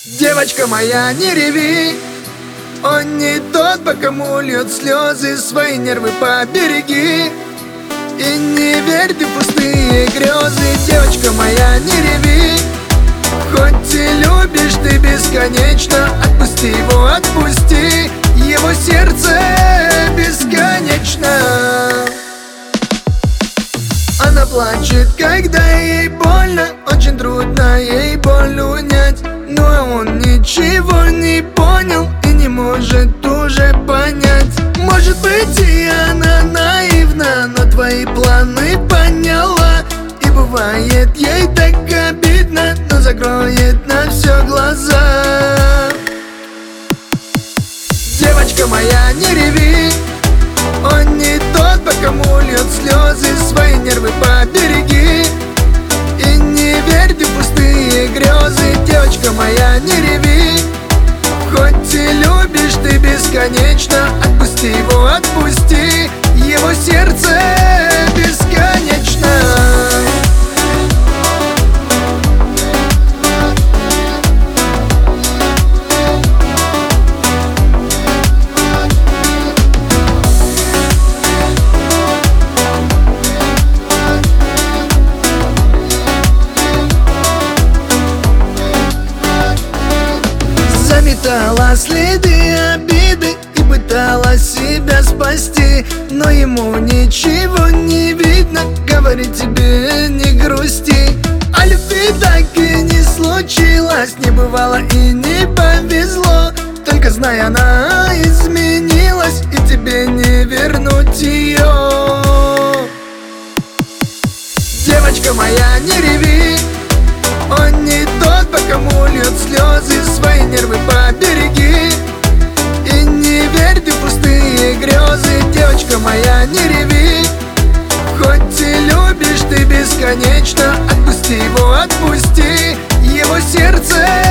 Девочка моя, не реви, он не тот, по кому льет слезы, свои нервы побереги. И не верь ты в пустые грезы, девочка моя, не реви. Хоть и любишь ты бесконечно, отпусти его, отпусти. Его сердце бесконечно. Она плачет, когда ей больно, очень трудно ей боль унять. Но он ничего не понял и не может уже понять. Может быть, и она наивна, но твои планы поняла. И бывает ей так обидно, но закроет на все глаза. Девочка моя, не реви, он не тот, по кому льет слезы, свои нервы побереги. И не верь ты в пустые грезы, девочка моя, не реви. Хоть и любишь ты бесконечно, отпусти его, отпусти. Его сердце бесконечно. Заметала следы обиды и пыталась себя спасти, но ему ничего не видно, говорит тебе не грусти. А любви так и не случилось, не бывало и не повезло. Только знай, она изменилась, и тебе не вернуть ее. Девочка моя, не реви, он не тот, по кому льет слезы, свои нервы побереги. И не верь ты в пустые грезы, девочка моя, не реви. Хоть и любишь ты бесконечно, отпусти его, отпусти. Его сердце